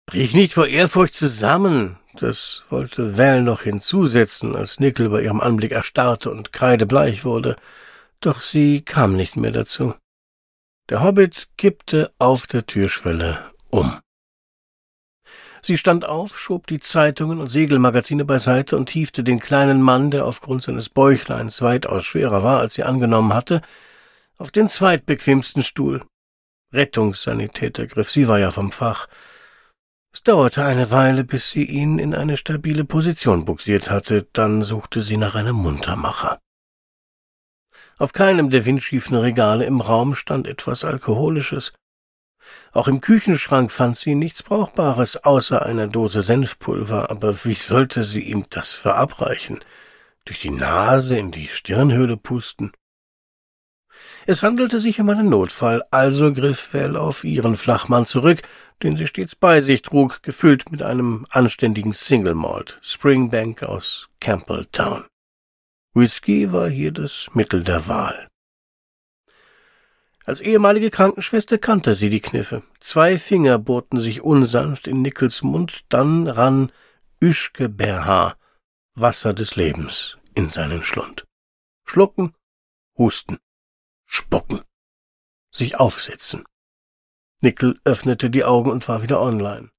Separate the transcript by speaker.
Speaker 1: Brich nicht vor Ehrfurcht zusammen, das wollte Val noch hinzusetzen, als Nickel bei ihrem Anblick erstarrte und kreidebleich wurde, doch sie kam nicht mehr dazu. Der Hobbit kippte auf der Türschwelle um. Sie stand auf, schob die Zeitungen und Segelmagazine beiseite und hiefte den kleinen Mann, der aufgrund seines Bäuchleins weitaus schwerer war, als sie angenommen hatte, auf den zweitbequemsten Stuhl. Rettungssanitäter griff, sie war ja vom Fach. Es dauerte eine Weile, bis sie ihn in eine stabile Position bugsiert hatte, dann suchte sie nach einem Muntermacher. Auf keinem der windschiefen Regale im Raum stand etwas Alkoholisches. Auch im Küchenschrank fand sie nichts Brauchbares, außer einer Dose Senfpulver, aber wie sollte sie ihm das verabreichen? Durch die Nase in die Stirnhöhle pusten? Es handelte sich um einen Notfall, also griff Val auf ihren Flachmann zurück, den sie stets bei sich trug, gefüllt mit einem anständigen Single Malt, Springbank aus Campbelltown. Whisky war hier das Mittel der Wahl. Als ehemalige Krankenschwester kannte sie die Kniffe. 2 Finger bohrten sich unsanft in Nickels Mund, dann rann Uschke Berha, Wasser des Lebens, in seinen Schlund. Schlucken, husten, spucken, sich aufsetzen. Nickel öffnete die Augen und war wieder online.